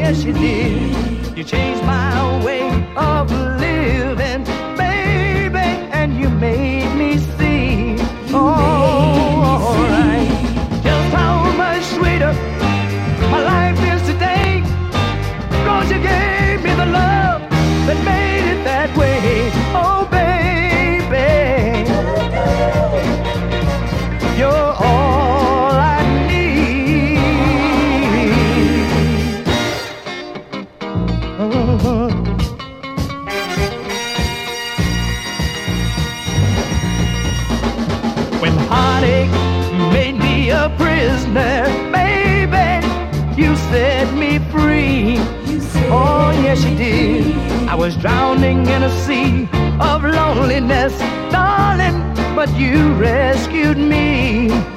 yes you did. You changed my way of living, baby, and you made me see, alright, just how much sweeter my life is today. 'Cause you gave me the love that made it that way. Oh baby, you're all I need. When heartache made me a prisoner, baby, you set me free. Oh yes you did. I was drowning in a sea of loneliness, darling, but you rescued me.